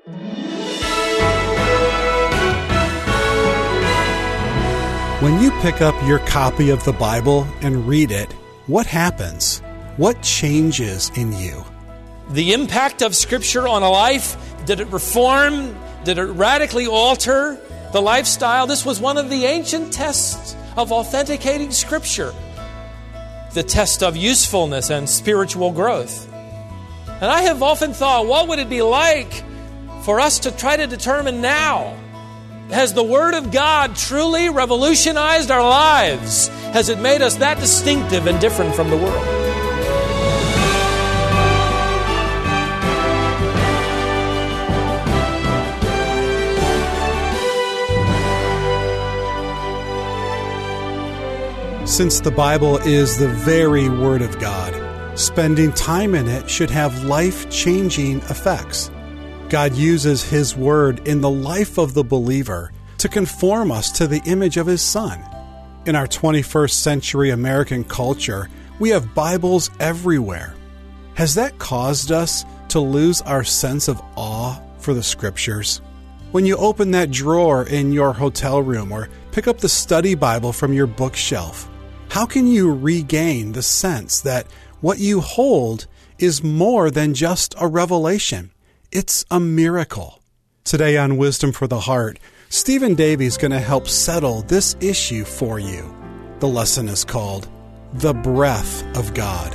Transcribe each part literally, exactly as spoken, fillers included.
When you pick up your copy of the Bible and read it, what happens? What changes in you? The impact of Scripture on a life, did it reform? Did it radically alter the lifestyle? This was one of the ancient tests of authenticating Scripture. The test of usefulness and spiritual growth. And I have often thought, what would it be like for us to try to determine now? Has the Word of God truly revolutionized our lives? Has it made us that distinctive and different from the world? Since the Bible is the very Word of God, spending time in it should have life-changing effects. God uses His Word in the life of the believer to conform us to the image of His Son. In our twenty-first century American culture, we have Bibles everywhere. Has that caused us to lose our sense of awe for the Scriptures? When you open that drawer in your hotel room or pick up the study Bible from your bookshelf, how can you regain the sense that what you hold is more than just a revelation? It's a miracle. Today on Wisdom for the Heart, Stephen Davey is going to help settle this issue for you. The lesson is called The Breath of God.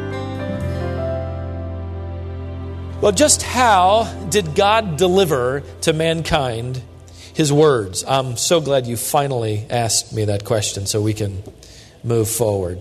Well, just how did God deliver to mankind His words? I'm so glad you finally asked me that question so we can move forward.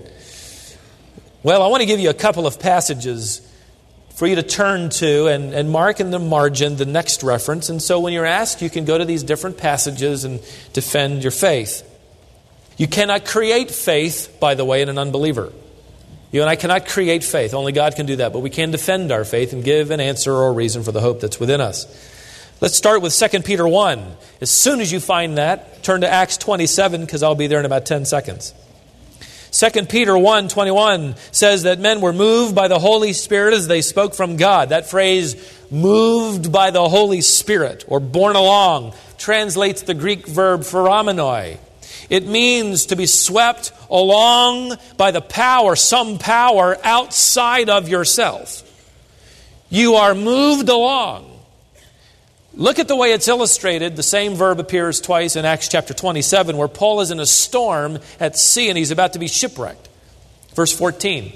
Well, I want to give you a couple of passages for you to turn to and, and mark in the margin the next reference. And so when you're asked, you can go to these different passages and defend your faith. You cannot create faith, by the way, in an unbeliever. You and I cannot create faith. Only God can do that. But we can defend our faith and give an answer or a reason for the hope that's within us. Let's start with Second Peter one. As soon as you find that, turn to Acts twenty-seven, because I'll be there in about ten seconds. Second Peter one twenty-one says that men were moved by the Holy Spirit as they spoke from God. That phrase, moved by the Holy Spirit, or borne along, translates the Greek verb pheromenoi. It means to be swept along by the power, some power outside of yourself. You are moved along. Look at the way it's illustrated. The same verb appears twice in Acts chapter twenty-seven, where Paul is in a storm at sea and he's about to be shipwrecked. Verse fourteen.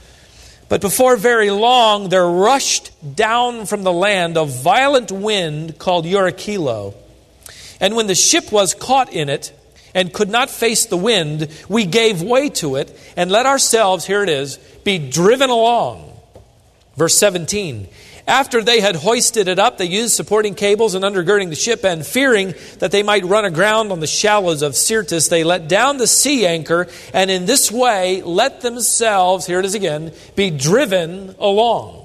But before very long, there rushed down from the land a violent wind called Eurykilo. And when the ship was caught in it and could not face the wind, we gave way to it and let ourselves, here it is, be driven along. Verse seventeen. After they had hoisted it up, they used supporting cables and undergirding the ship, and fearing that they might run aground on the shallows of Syrtis, they let down the sea anchor, and in this way let themselves, here it is again, be driven along.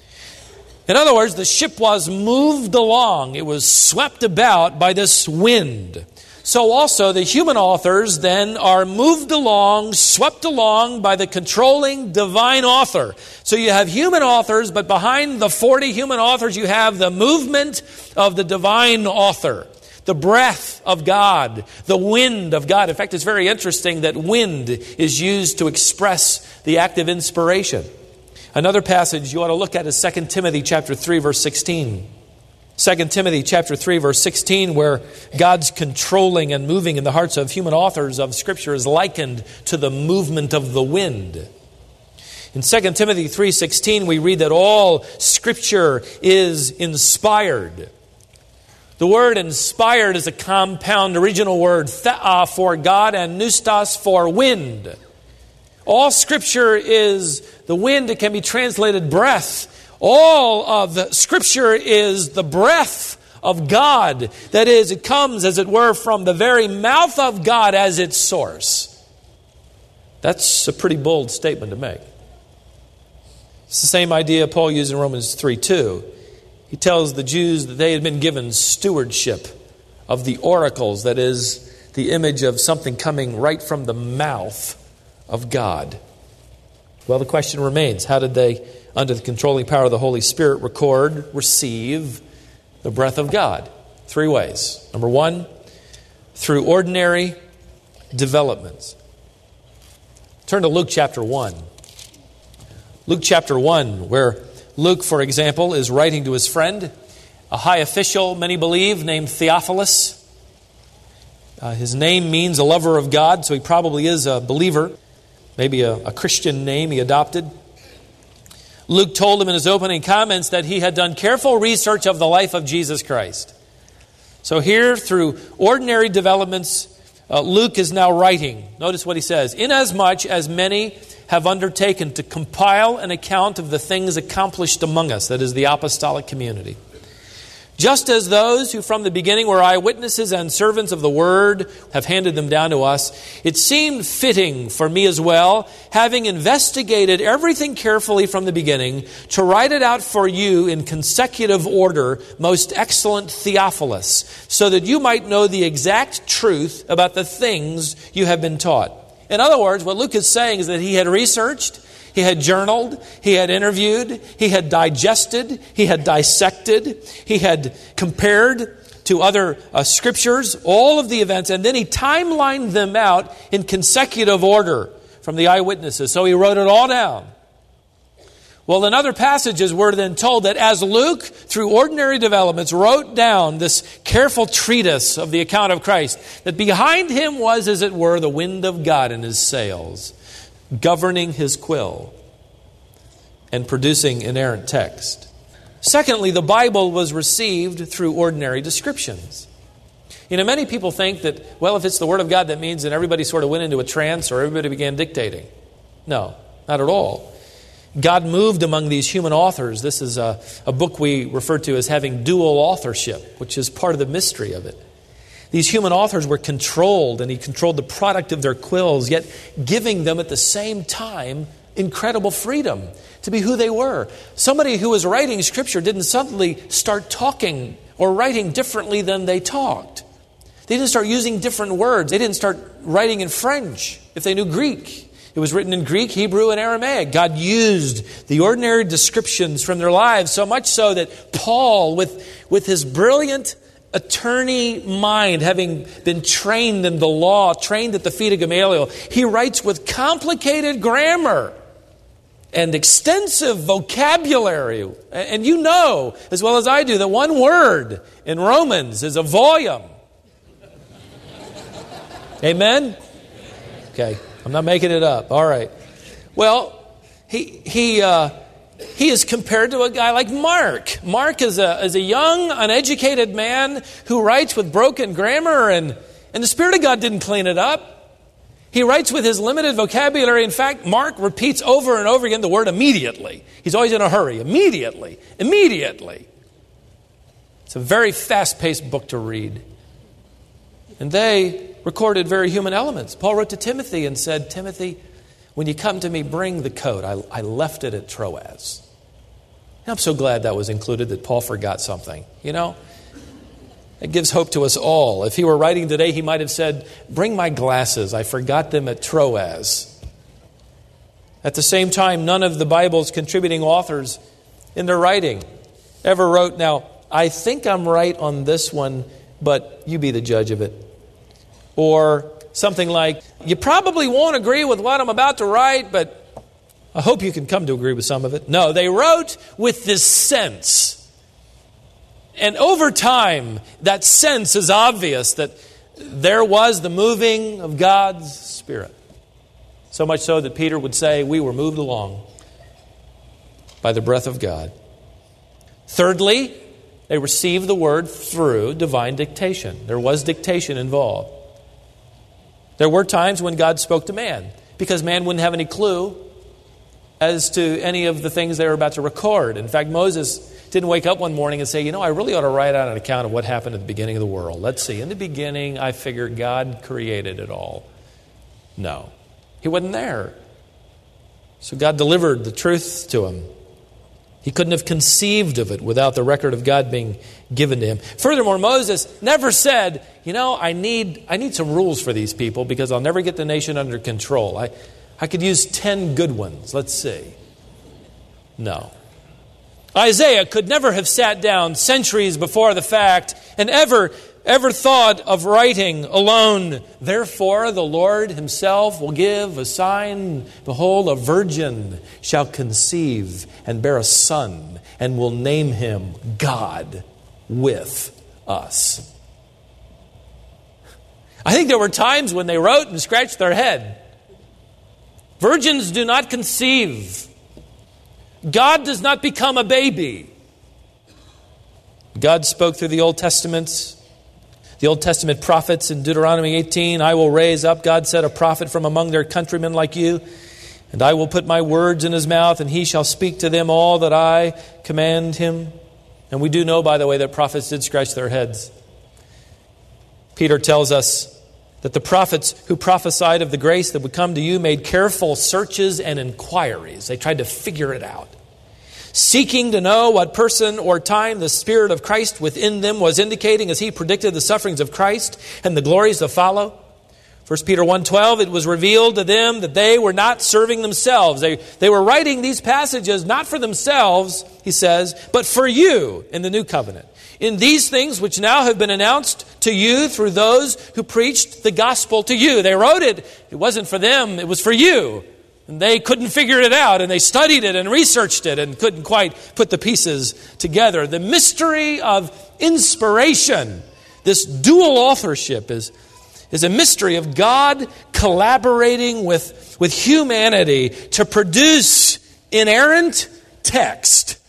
In other words, the ship was moved along. It was swept about by this wind. So also the human authors then are moved along, swept along by the controlling divine author. So you have human authors, but behind the forty human authors you have the movement of the divine author, the breath of God, the wind of God. In fact, it's very interesting that wind is used to express the act of inspiration. Another passage you ought to look at is Second Timothy chapter three, verse sixteen. Second Timothy chapter three, verse sixteen, where God's controlling and moving in the hearts of human authors of Scripture is likened to the movement of the wind. In Second Timothy three sixteen, we read that all Scripture is inspired. The word inspired is a compound original word, the'a for God and pneustos for wind. All Scripture is the wind. It can be translated breath. All of the Scripture is the breath of God. That is, it comes, as it were, from the very mouth of God as its source. That's a pretty bold statement to make. It's the same idea Paul used in Romans three two. He tells the Jews that they had been given stewardship of the oracles, that is, the image of something coming right from the mouth of God. Well, the question remains, how did they, under the controlling power of the Holy Spirit, record, receive the breath of God. Three ways. Number one, through ordinary developments. Turn to Luke chapter one. Luke chapter one, where Luke, for example, is writing to his friend, a high official, many believe, named Theophilus. Uh, his name means a lover of God, so he probably is a believer, maybe a, a Christian name he adopted. Luke told him in his opening comments that he had done careful research of the life of Jesus Christ. So here, through ordinary developments, uh, Luke is now writing. Notice what he says. Inasmuch as many have undertaken to compile an account of the things accomplished among us, that is the apostolic community. Just as those who from the beginning were eyewitnesses and servants of the word have handed them down to us, it seemed fitting for me as well, having investigated everything carefully from the beginning, to write it out for you in consecutive order, most excellent Theophilus, so that you might know the exact truth about the things you have been taught. In other words, what Luke is saying is that he had researched, he had journaled, he had interviewed, he had digested, he had dissected, he had compared to other uh, scriptures, all of the events, and then he timelined them out in consecutive order from the eyewitnesses. So he wrote it all down. Well, in other passages, we're then told that as Luke, through ordinary developments, wrote down this careful treatise of the account of Christ, that behind him was, as it were, the wind of God in his sails, governing his quill and producing inerrant text. Secondly, the Bible was received through ordinary descriptions. You know, many people think that, well, if it's the Word of God, that means that everybody sort of went into a trance or everybody began dictating. No, not at all. God moved among these human authors. This is a, a book we refer to as having dual authorship, which is part of the mystery of it. These human authors were controlled, and he controlled the product of their quills, yet giving them at the same time incredible freedom to be who they were. Somebody who was writing Scripture didn't suddenly start talking or writing differently than they talked. They didn't start using different words. They didn't start writing in French if they knew Greek. It was written in Greek, Hebrew, and Aramaic. God used the ordinary descriptions from their lives, so much so that Paul, with, with his brilliant attorney mind, having been trained in the law, trained at the feet of Gamaliel, he writes with complicated grammar and extensive vocabulary. And you know, as well as I do, that one word in Romans is a volume. Amen? Okay, I'm not making it up. All right. Well, he he uh, he is compared to a guy like Mark. Mark is a is a young, uneducated man who writes with broken grammar, and, and the Spirit of God didn't clean it up. He writes with his limited vocabulary. In fact, Mark repeats over and over again the word immediately. He's always in a hurry. Immediately. Immediately. It's a very fast-paced book to read. And they recorded very human elements. Paul wrote to Timothy and said, Timothy, when you come to me, bring the coat. I, I left it at Troas. And I'm so glad that was included, that Paul forgot something. You know, it gives hope to us all. If he were writing today, he might have said, bring my glasses. I forgot them at Troas. At the same time, none of the Bible's contributing authors in their writing ever wrote, now, I think I'm right on this one, but you be the judge of it. Or something like, you probably won't agree with what I'm about to write, but I hope you can come to agree with some of it. No, they wrote with this sense. And over time, that sense is obvious that there was the moving of God's Spirit. So much so that Peter would say, we were moved along by the breath of God. Thirdly, they received the word through divine dictation. There was dictation involved. There were times when God spoke to man, because man wouldn't have any clue as to any of the things they were about to record. In fact, Moses didn't wake up one morning and say, you know, I really ought to write out an account of what happened at the beginning of the world. Let's see. In the beginning, I figured God created it all. No. He wasn't there. So God delivered the truth to him. He couldn't have conceived of it without the record of God being given to him. Furthermore, Moses never said, you know, I need I need some rules for these people because I'll never get the nation under control. I, I could use ten good ones. Let's see. No. Isaiah could never have sat down centuries before the fact and ever, ever thought of writing alone, "Therefore the Lord himself will give a sign. Behold, a virgin shall conceive and bear a son, and will name him God with us." I think there were times when they wrote and scratched their head. Virgins do not conceive. God does not become a baby. God spoke through the Old Testament, the Old Testament prophets in Deuteronomy eighteen. "I will raise up," God said, "a prophet from among their countrymen like you, and I will put my words in his mouth, and he shall speak to them all that I command him." And we do know, by the way, that prophets did scratch their heads. Peter tells us that the prophets who prophesied of the grace that would come to you made careful searches and inquiries. They tried to figure it out, seeking to know what person or time the Spirit of Christ within them was indicating as he predicted the sufferings of Christ and the glories to follow. First Peter one twelve, "It was revealed to them that they were not serving themselves." They, they were writing these passages not for themselves, he says, but for you in the new covenant. "In these things which now have been announced to you through those who preached the gospel to you." They wrote it. It wasn't for them. It was for you. And they couldn't figure it out. And they studied it and researched it and couldn't quite put the pieces together. The mystery of inspiration, this dual authorship, is, is a mystery of God collaborating with, with humanity to produce inerrant text.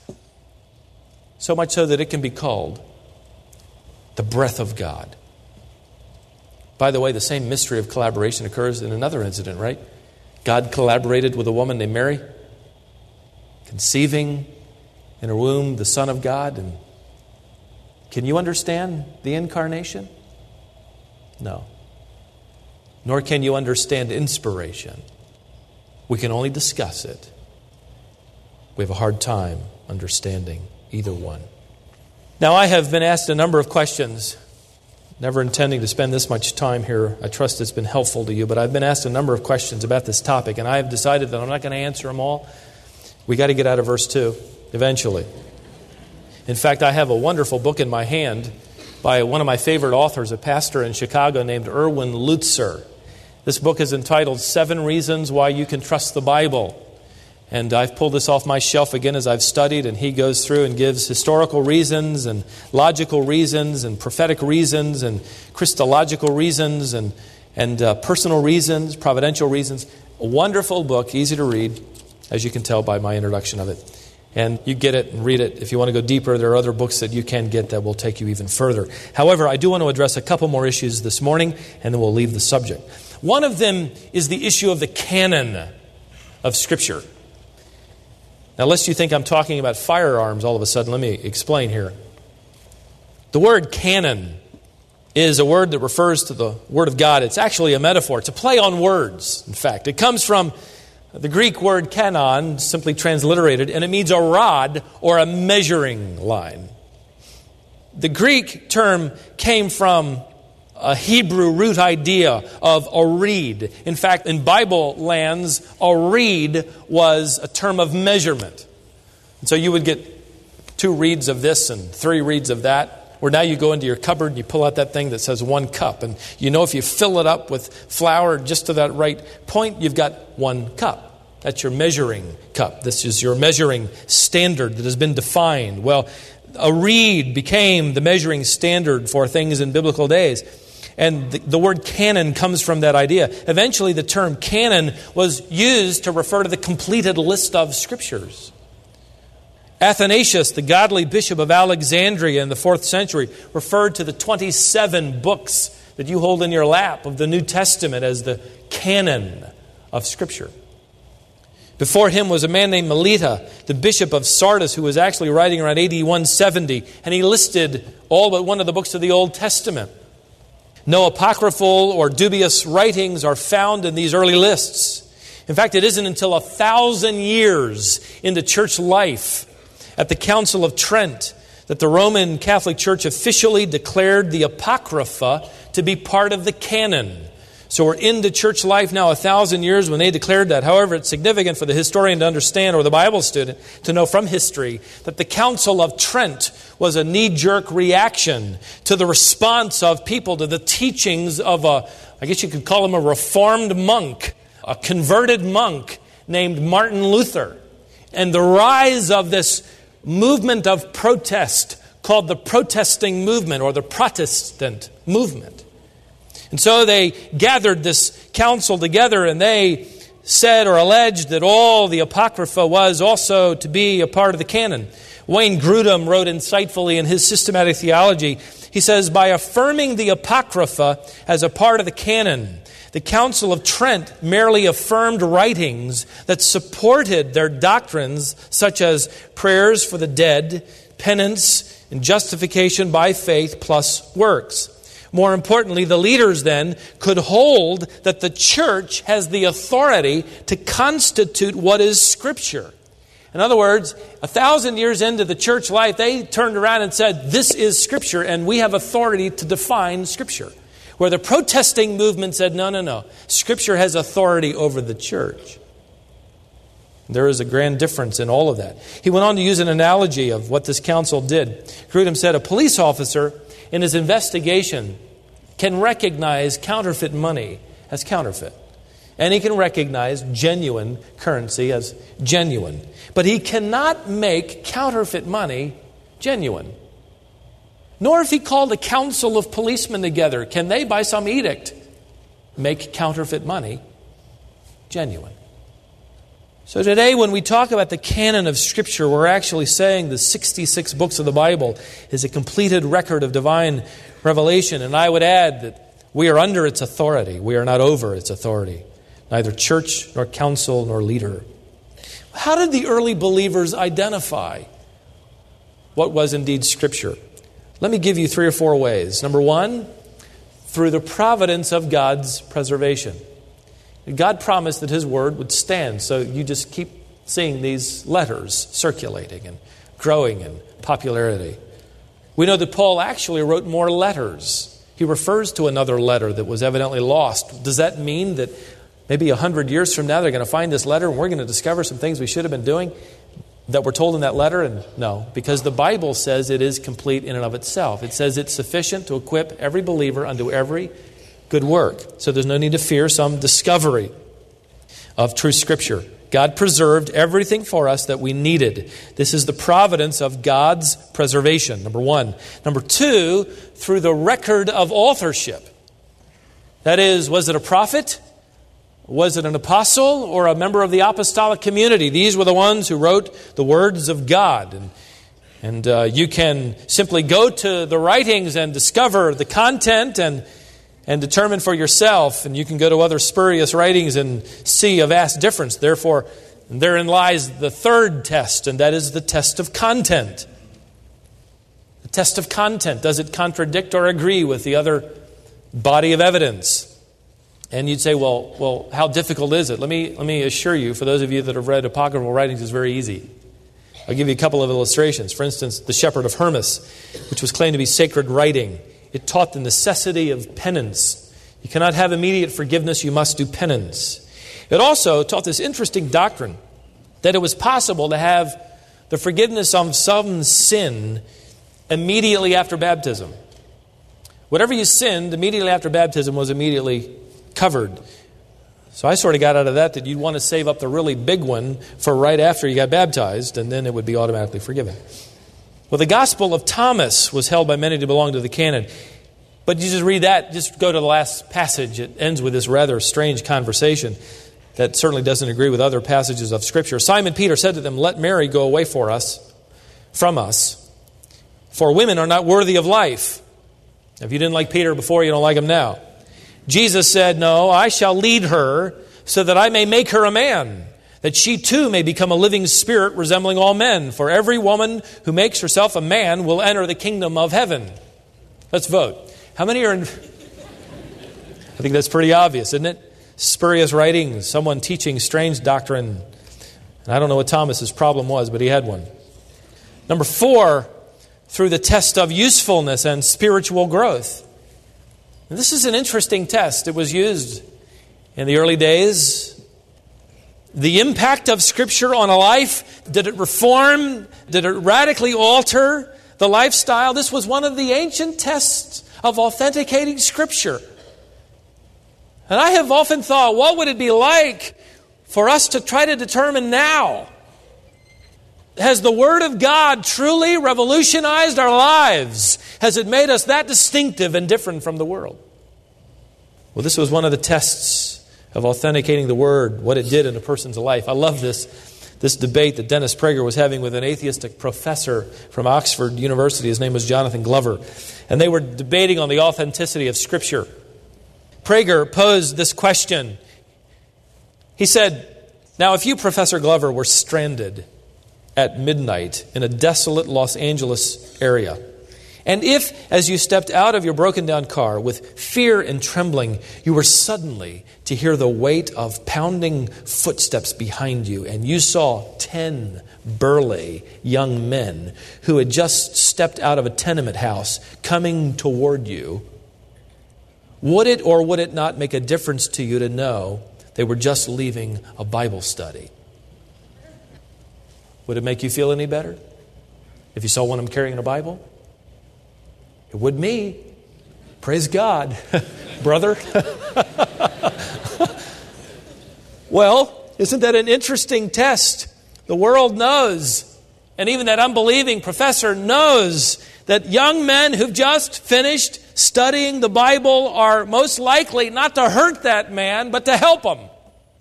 So much so that it can be called the breath of God. By the way, the same mystery of collaboration occurs in another incident, right? God collaborated with a woman named Mary, conceiving in her womb the Son of God. And can you understand the incarnation? No. Nor can you understand inspiration. We can only discuss it. We have a hard time understanding either one. Now, I have been asked a number of questions, never intending to spend this much time here. I trust it's been helpful to you, but I've been asked a number of questions about this topic, and I have decided that I'm not going to answer them all. We got to get out of verse two eventually. In fact, I have a wonderful book in my hand by one of my favorite authors, a pastor in Chicago named Erwin Lutzer. This book is entitled Seven Reasons Why You Can Trust the Bible. And I've pulled this off my shelf again as I've studied, and he goes through and gives historical reasons and logical reasons and prophetic reasons and Christological reasons and, and uh, personal reasons, providential reasons. A wonderful book, easy to read, as you can tell by my introduction of it. And you get it and read it. If you want to go deeper, there are other books that you can get that will take you even further. However, I do want to address a couple more issues this morning, and then we'll leave the subject. One of them is the issue of the canon of Scripture. Now, lest you think I'm talking about firearms all of a sudden, let me explain here. The word canon is a word that refers to the Word of God. It's actually a metaphor. It's a play on words, in fact. It comes from the Greek word kanon, simply transliterated, and it means a rod or a measuring line. The Greek term came from a Hebrew root idea of a reed. In fact, in Bible lands, a reed was a term of measurement. And so you would get two reeds of this and three reeds of that, where now you go into your cupboard and you pull out that thing that says one cup. And you know if you fill it up with flour just to that right point, you've got one cup. That's your measuring cup. This is your measuring standard that has been defined. Well, a reed became the measuring standard for things in biblical days. And the, the word canon comes from that idea. Eventually, the term canon was used to refer to the completed list of scriptures. Athanasius, the godly bishop of Alexandria in the fourth century, referred to the twenty-seven books that you hold in your lap of the New Testament as the canon of Scripture. Before him was a man named Melita, the bishop of Sardis, who was actually writing around A D one seventy, and he listed all but one of the books of the Old Testament. No apocryphal or dubious writings are found in these early lists. In fact, it isn't until a thousand years into church life at the Council of Trent that the Roman Catholic Church officially declared the Apocrypha to be part of the canon. So we're into church life now a thousand years when they declared that. However, it's significant for the historian to understand, or the Bible student to know from history, that the Council of Trent was a knee-jerk reaction to the response of people to the teachings of a, I guess you could call him a reformed monk, a converted monk named Martin Luther, and the rise of this movement of protest called the protesting movement or the Protestant movement. And so they gathered this council together and they said or alleged that all the Apocrypha was also to be a part of the canon. Wayne Grudem wrote insightfully in his systematic theology, he says, by affirming the Apocrypha as a part of the canon, the Council of Trent merely affirmed writings that supported their doctrines such as prayers for the dead, penance, and justification by faith plus works. More importantly, the leaders then could hold that the church has the authority to constitute what is Scripture. In other words, a thousand years into the church life, they turned around and said, this is Scripture, and we have authority to define Scripture. Where the protesting movement said, no, no, no, Scripture has authority over the church. There is a grand difference in all of that. He went on to use an analogy of what this council did. Grudem said, a police officer in his investigation can recognize counterfeit money as counterfeit. And he can recognize genuine currency as genuine. But he cannot make counterfeit money genuine. Nor if he called a council of policemen together, can they, by some edict, make counterfeit money genuine. So today when we talk about the canon of Scripture, we're actually saying the sixty-six books of the Bible is a completed record of divine revelation. And I would add that we are under its authority. We are not over its authority. Neither church, nor council, nor leader. How did the early believers identify what was indeed Scripture? Let me give you three or four ways. Number one, through the providence of God's preservation. God promised that His Word would stand, so you just keep seeing these letters circulating and growing in popularity. We know that Paul actually wrote more letters. He refers to another letter that was evidently lost. Does that mean that maybe a hundred years from now they're going to find this letter and we're going to discover some things we should have been doing that were told in that letter? And no, because the Bible says it is complete in and of itself. It says it's sufficient to equip every believer unto every good work. So there's no need to fear some discovery of true Scripture. God preserved everything for us that we needed. This is the providence of God's preservation, number one. Number two, through the record of authorship. That is, was it a prophet? Was it an apostle or a member of the apostolic community? These were the ones who wrote the words of God. And, and uh, you can simply go to the writings and discover the content and and determine for yourself. And you can go to other spurious writings and see a vast difference. Therefore, therein lies the third test, and that is the test of content. The test of content. Does it contradict or agree with the other body of evidence? And you'd say, well, well, how difficult is it? Let me, let me assure you, for those of you that have read apocryphal writings, it's very easy. I'll give you a couple of illustrations. For instance, the Shepherd of Hermas, which was claimed to be sacred writing. It taught the necessity of penance. You cannot have immediate forgiveness, you must do penance. It also taught this interesting doctrine that it was possible to have the forgiveness of some sin immediately after baptism. Whatever you sinned immediately after baptism was immediately covered. So I sort of got out of that that you'd want to save up the really big one for right after you got baptized, and then it would be automatically forgiven. Well, the Gospel of Thomas was held by many to belong to the canon. But you just read that, just go to the last passage. It ends with this rather strange conversation that certainly doesn't agree with other passages of Scripture. Simon Peter said to them, "Let Mary go away for us, from us, for women are not worthy of life." If you didn't like Peter before, you don't like him now. Jesus said, "No, I shall lead her so that I may make her a man, that she too may become a living spirit resembling all men. For every woman who makes herself a man will enter the kingdom of heaven." Let's vote. How many are in... I think that's pretty obvious, isn't it? Spurious writings, someone teaching strange doctrine. And I don't know what Thomas's problem was, but he had one. Number four, through the test of usefulness and spiritual growth. And this is an interesting test. It was used in the early days. The impact of Scripture on a life, did it reform? Did it radically alter the lifestyle? This was one of the ancient tests of authenticating Scripture. And I have often thought, what would it be like for us to try to determine now? Has the Word of God truly revolutionized our lives? Has it made us that distinctive and different from the world? Well, this was one of the tests of authenticating the Word, what it did in a person's life. I love this, this debate that Dennis Prager was having with an atheistic professor from Oxford University. His name was Jonathan Glover. And they were debating on the authenticity of Scripture. Prager posed this question. He said, now if you, Professor Glover, were stranded at midnight in a desolate Los Angeles area, and if, as you stepped out of your broken down car with fear and trembling, you were suddenly to hear the weight of pounding footsteps behind you, and you saw ten burly young men who had just stepped out of a tenement house coming toward you, would it or would it not make a difference to you to know they were just leaving a Bible study? Would it make you feel any better if you saw one of them carrying a Bible? It would me. Praise God, brother. Well, isn't that an interesting test? The world knows, and even that unbelieving professor knows, that young men who've just finished studying the Bible are most likely not to hurt that man, but to help him.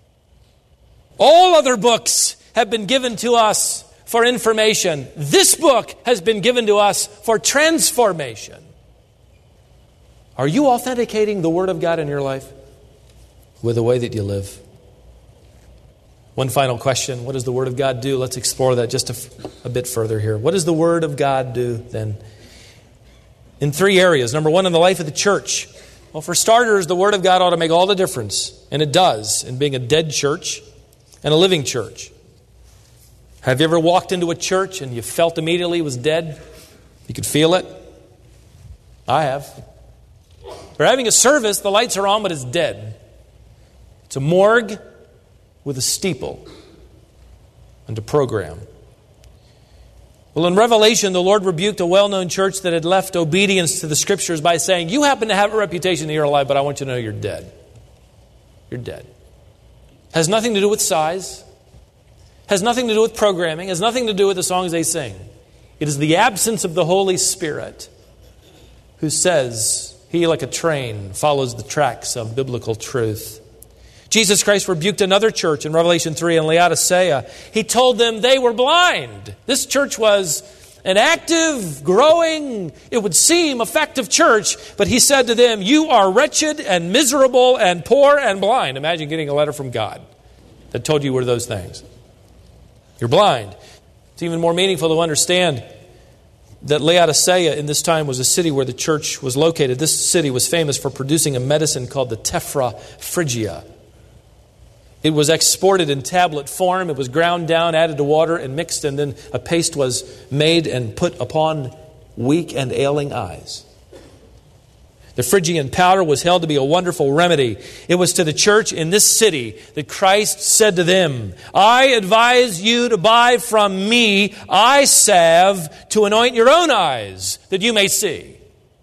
All other books have been given to us for information. This book has been given to us for transformation. Are you authenticating the Word of God in your life with the way that you live? One final question. What does the Word of God do? Let's explore that just a, a bit further here. What does the Word of God do then? In three areas. Number one, in the life of the church. Well, for starters, the Word of God ought to make all the difference. And it does in being a dead church and a living church. Have you ever walked into a church and you felt immediately it was dead? You could feel it? I have. We're having a service, the lights are on, but it's dead. It's a morgue with a steeple and a program. Well, in Revelation, the Lord rebuked a well-known church that had left obedience to the Scriptures by saying, you happen to have a reputation that you're alive, but I want you to know you're dead. You're dead. Has nothing to do with size. Has nothing to do with programming. Has nothing to do with the songs they sing. It is the absence of the Holy Spirit who says, he, like a train, follows the tracks of biblical truth. Jesus Christ rebuked another church in Revelation three in Laodicea. He told them they were blind. This church was an active, growing, it would seem, effective church. But he said to them, you are wretched and miserable and poor and blind. Imagine getting a letter from God that told you were those things. You're blind. It's even more meaningful to understand that Laodicea in this time was a city where the church was located. This city was famous for producing a medicine called the Tephra Phrygia. It was exported in tablet form. It was ground down, added to water, and mixed, and then a paste was made and put upon weak and ailing eyes. The Phrygian powder was held to be a wonderful remedy. It was to the church in this city that Christ said to them, I advise you to buy from me eye salve to anoint your own eyes, that you may see.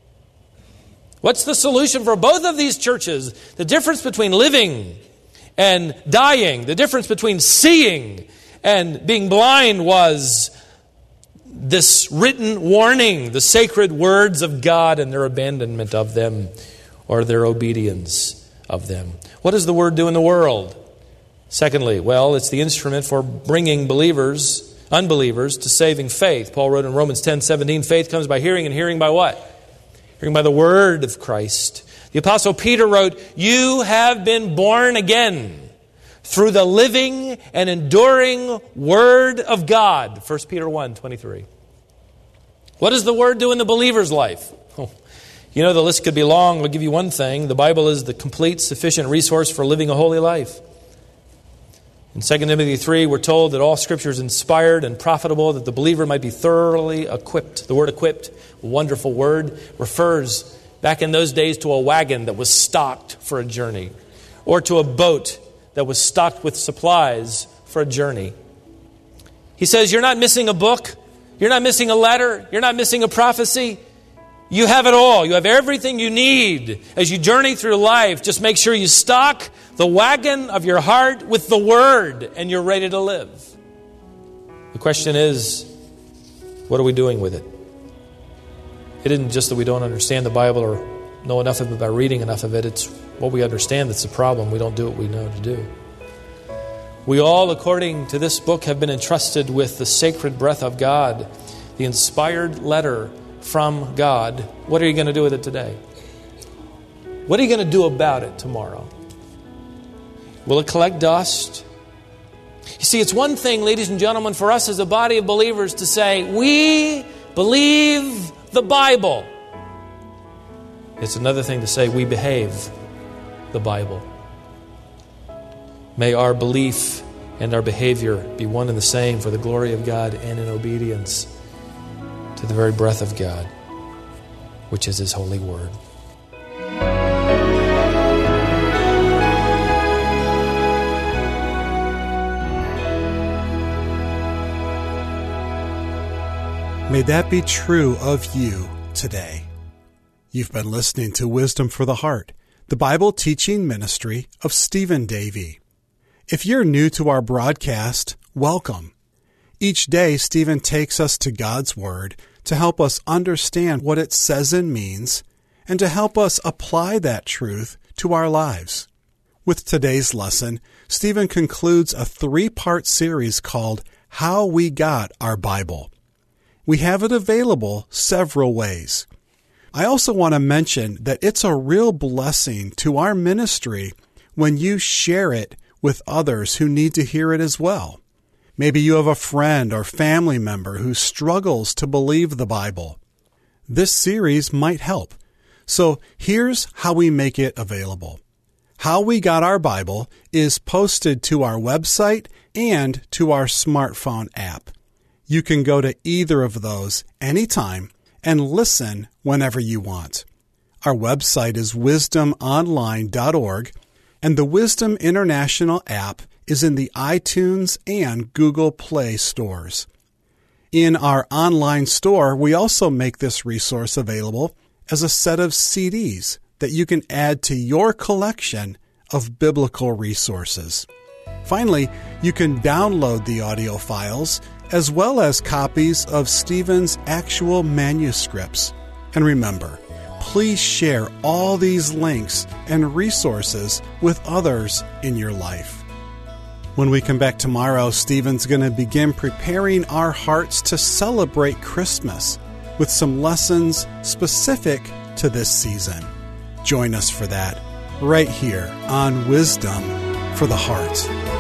What's the solution for both of these churches? The difference between living and dying, the difference between seeing and being blind was this written warning, the sacred words of God and their abandonment of them or their obedience of them. What does the Word do in the world? Secondly, well, it's the instrument for bringing believers, unbelievers, to saving faith. Paul wrote in Romans ten seventeen, faith comes by hearing, and hearing by what? Hearing by the Word of Christ. The Apostle Peter wrote, you have been born again through the living and enduring Word of God. First Peter one twenty-three. What does the Word do in the believer's life? Oh, you know, the list could be long. I'll give you one thing. The Bible is the complete, sufficient resource for living a holy life. In Second Timothy three, we're told that all Scripture is inspired and profitable, that the believer might be thoroughly equipped. The word equipped, a wonderful word, refers back in those days to a wagon that was stocked for a journey, or to a boat that was stocked with supplies for a journey. He says, you're not missing a book, you're not missing a letter, you're not missing a prophecy. You have it all. You have everything you need as you journey through life. Just make sure you stock the wagon of your heart with the Word, and you're ready to live. The question is, what are we doing with it? It isn't just that we don't understand the Bible or know enough of it by reading enough of it. It's what we understand that's the problem. We don't do what we know to do. We all, according to this book, have been entrusted with the sacred breath of God, the inspired letter from God. What are you going to do with it today? What are you going to do about it tomorrow? Will it collect dust? You see, it's one thing, ladies and gentlemen, for us as a body of believers to say, we believe the Bible. It's another thing to say, we behave the Bible. May our belief and our behavior be one and the same for the glory of God and in obedience to the very breath of God, which is His holy word. May that be true of you today. You've been listening to Wisdom for the Heart, the Bible teaching ministry of Stephen Davey. If you're new to our broadcast, welcome. Each day, Stephen takes us to God's Word to help us understand what it says and means, and to help us apply that truth to our lives. With today's lesson, Stephen concludes a three-part series called How We Got Our Bible. We have it available several ways. I also want to mention that it's a real blessing to our ministry when you share it with others who need to hear it as well. Maybe you have a friend or family member who struggles to believe the Bible. This series might help. So here's how we make it available. How We Got Our Bible is posted to our website and to our smartphone app. You can go to either of those anytime and listen whenever you want. Our website is wisdom online dot org, and the Wisdom International app is in the iTunes and Google Play stores. In our online store, we also make this resource available as a set of C Ds that you can add to your collection of biblical resources. Finally, you can download the audio files as well as copies of Stephen's actual manuscripts. And remember, please share all these links and resources with others in your life. When we come back tomorrow, Stephen's going to begin preparing our hearts to celebrate Christmas with some lessons specific to this season. Join us for that right here on Wisdom for the Heart.